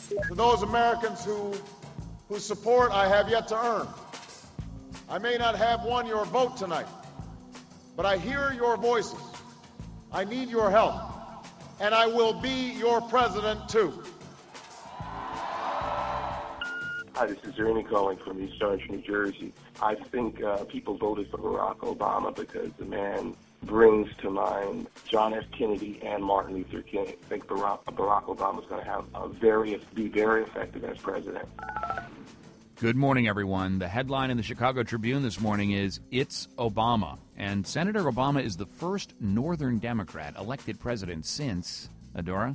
To those Americans whose support I have yet to earn, I may not have won your vote tonight, but I hear your voices. I need your help, and I will be your president too. Hi, this is Ernie calling from East Orange, New Jersey. I think people voted for Barack Obama because the man brings to mind John F. Kennedy and Martin Luther King. I think Barack Obama is going to be very effective as president. Good morning, everyone. The headline in the Chicago Tribune this morning is, "It's Obama." And Senator Obama is the first Northern Democrat elected president since, Adora,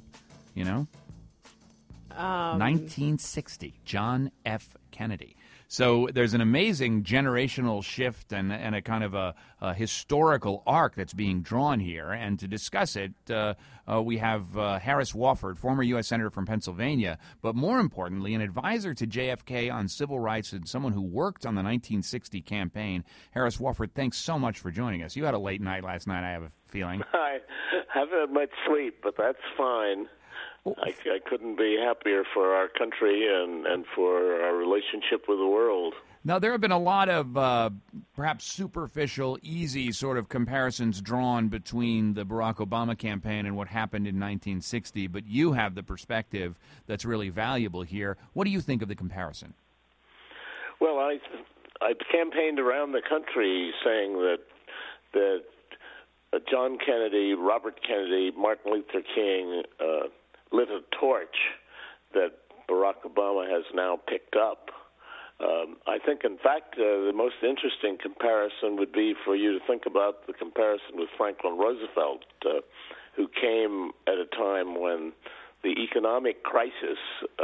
1960, John F. Kennedy. So there's an amazing generational shift and a kind of a historical arc that's being drawn here. And to discuss it, we have Harris Wofford, former U.S. Senator from Pennsylvania, but more importantly, an advisor to JFK on civil rights and someone who worked on the 1960 campaign. Harris Wofford, thanks so much for joining us. You had a late night last night, I have a feeling. I haven't had much sleep, but that's fine. I couldn't be happier for our country and for our relationship with the world. Now, there have been a lot of perhaps superficial, easy sort of comparisons drawn between the Barack Obama campaign and what happened in 1960, but you have the perspective that's really valuable here. What do you think of the comparison? Well, I campaigned around the country saying that John Kennedy, Robert Kennedy, Martin Luther King lit a torch that Barack Obama has now picked up. I think, in fact, the most interesting comparison would be for you to think about the comparison with Franklin Roosevelt, who came at a time when the economic crisis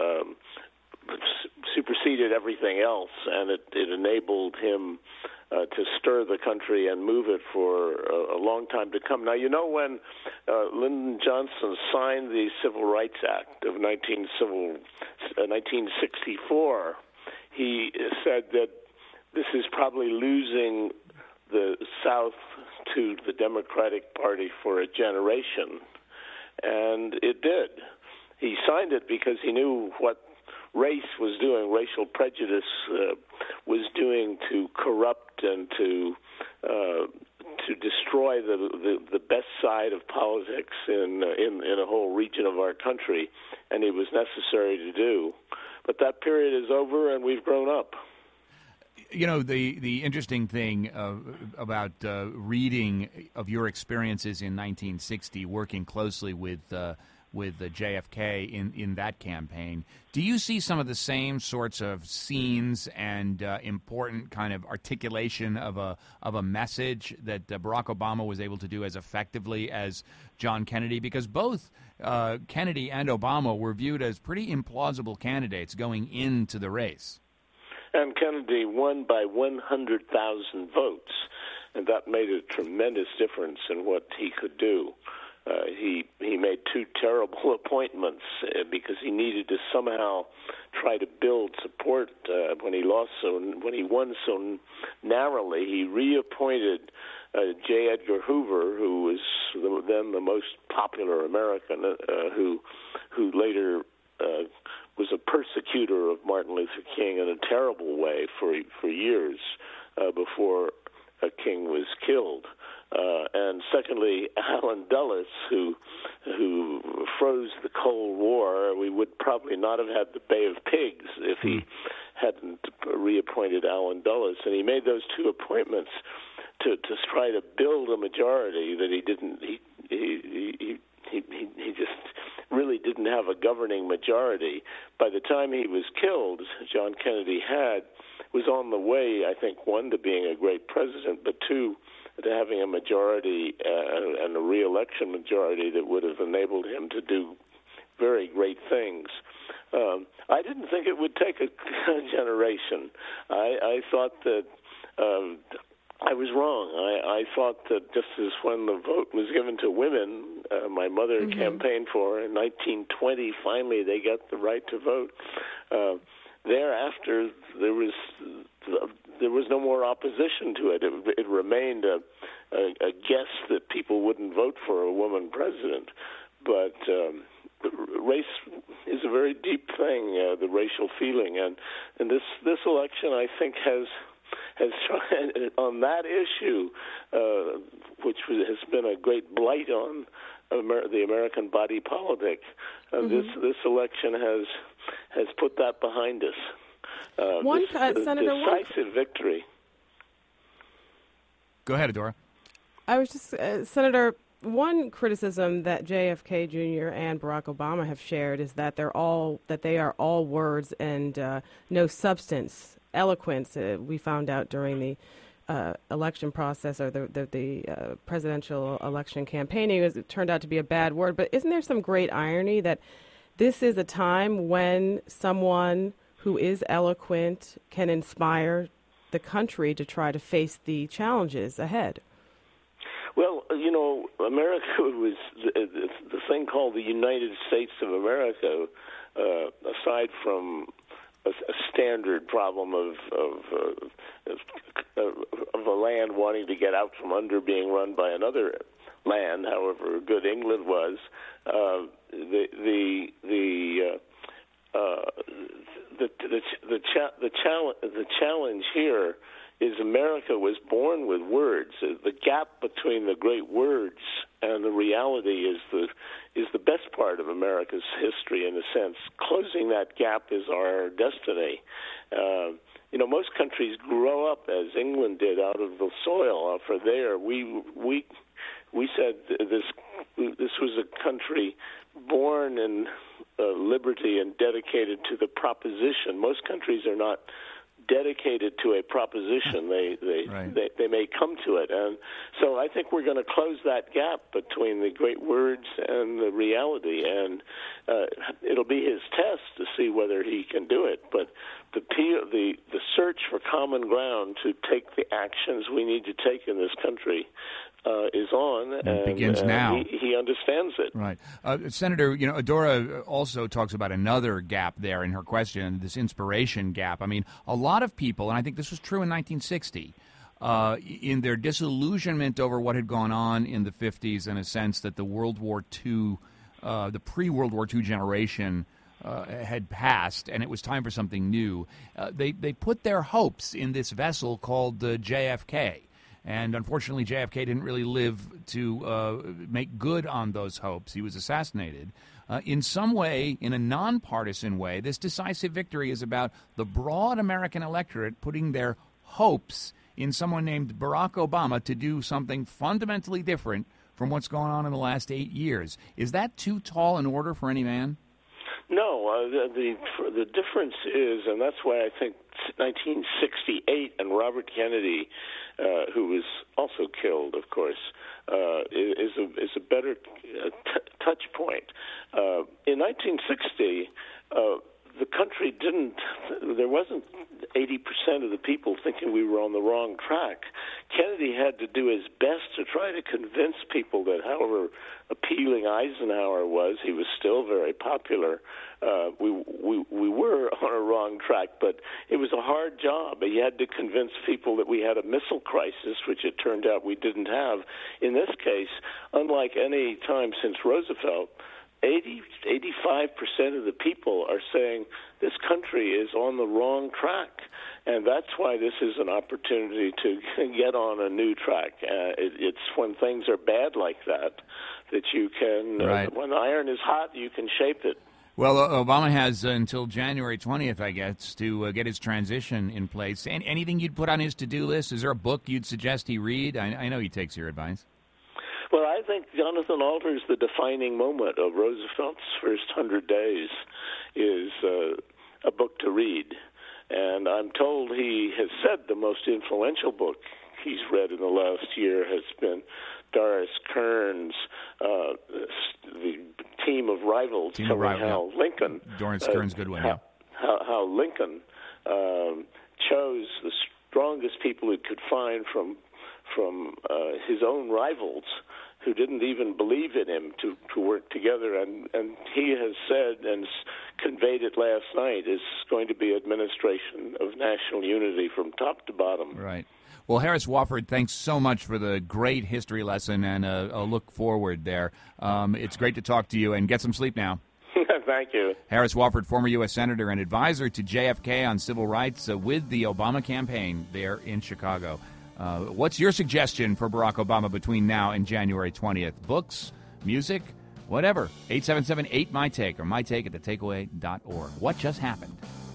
superseded everything else, and it enabled him to stir the country and move it for a long time to come. Now, when Lyndon Johnson signed the Civil Rights Act of 1964, he said that this is probably losing the South to the Democratic Party for a generation, and it did. He signed it because he knew what race was doing, racial prejudice was doing to corrupt and to destroy the best side of politics in a whole region of our country, and it was necessary to do. But that period is over, and we've grown up. The interesting thing about reading of your experiences in 1960, working closely with JFK in that campaign, do you see some of the same sorts of scenes and important kind of articulation of a message that Barack Obama was able to do as effectively as John Kennedy? Because both Kennedy and Obama were viewed as pretty implausible candidates going into the race. And Kennedy won by 100,000 votes, and that made a tremendous difference in what he could do. He made two terrible appointments because he needed to somehow try to build support when he won so narrowly. He reappointed J. Edgar Hoover, who was then the most popular American, who later was a persecutor of Martin Luther King in a terrible way for years before King was killed. And secondly, Allen Dulles, who froze the Cold War. We would probably not have had the Bay of Pigs if he hadn't reappointed Allen Dulles. And he made those two appointments to try to build a majority that he didn't. He just really didn't have a governing majority. By the time he was killed, John Kennedy was on the way, I think, one, to being a great president, but two, to having a majority and a re-election majority that would have enabled him to do very great things. I didn't think it would take a generation. I thought that I was wrong. I thought that just as when the vote was given to women, my mother campaigned for in 1920, finally they got the right to vote. Thereafter, there was no more opposition to it. It remained a guess that people wouldn't vote for a woman president. But race is a very deep thing, the racial feeling, and this election, I think, has on that issue, which has been a great blight on the American body politic. This election has put that behind us. Senator, decisive victory. Go ahead, Adora. I was just Senator. One criticism that JFK Jr. and Barack Obama have shared is that they are all words and no substance. Eloquence, we found out during the election process or the presidential election campaigning, it turned out to be a bad word. But isn't there some great irony that this is a time when someone who is eloquent can inspire the country to try to face the challenges ahead? Well, America was the thing called the United States of America, aside from a standard problem of a land wanting to get out from under being run by another land, however good England was. The challenge here is America was born with words. The gap between the great words and the reality is the best part of America's history, in a sense. Closing that gap is our destiny. Most countries grow up as England did, out of the soil. For there, we said this was a country born in liberty and dedicated to the proposition. Most countries are not dedicated to a proposition. They may come to it, and so I think we're going to close that gap between the great words and the reality, and it'll be his test to see whether he can do it. But the search for common ground to take the actions we need to take in this country is on, and it begins now. He understands it. Right. Senator, Adora also talks about another gap there in her question, this inspiration gap. I mean, a lot of people, and I think this was true in 1960, in their disillusionment over what had gone on in the 50s, in a sense that the World War II, the pre-World War II generation had passed, and it was time for something new. They put their hopes in this vessel called JFK. And unfortunately, JFK didn't really live to make good on those hopes. He was assassinated. In some way, in a nonpartisan way, this decisive victory is about the broad American electorate putting their hopes in someone named Barack Obama to do something fundamentally different from what's gone on in the last 8 years. Is that too tall an order for any man? No, the difference is, and that's why I think 1968 and Robert Kennedy, who was also killed, of course, is a better touch point. In 1960, the country there wasn't 80% of the people thinking we were on the wrong track. Kennedy had to do his best to try to convince people that however appealing Eisenhower was, he was still very popular. We were on a wrong track, but it was a hard job. He had to convince people that we had a missile crisis, which it turned out we didn't have. In this case, unlike any time since Roosevelt, 85% of the people are saying this country is on the wrong track, and that's why this is an opportunity to get on a new track. It's when things are bad like that you can, when iron is hot, you can shape it. Well, Obama has until January 20th, I guess, to get his transition in place. Anything you'd put on his to-do list? Is there a book you'd suggest he read? I know he takes your advice. Well, I think Jonathan Alter's The Defining Moment of Roosevelt's First 100 Days is a book to read. And I'm told he has said the most influential book he's read in the last year has been Doris Kearns' The Team of Rivals, how Lincoln... Doris Kearns' good one, how Lincoln chose the strongest people he could find from his own rivals who didn't even believe in him to work together. And he has said and conveyed it last night is going to be administration of national unity from top to bottom. Right. Well, Harris Wofford, thanks so much for the great history lesson and a look forward there. It's great to talk to you, and get some sleep now. Thank you. Harris Wofford, former U.S. Senator and advisor to JFK on civil rights with the Obama campaign there in Chicago. What's your suggestion for Barack Obama between now and January 20th? Books, music, whatever. 877-8-MY-TAKE or mytake@thetakeaway.org. What just happened?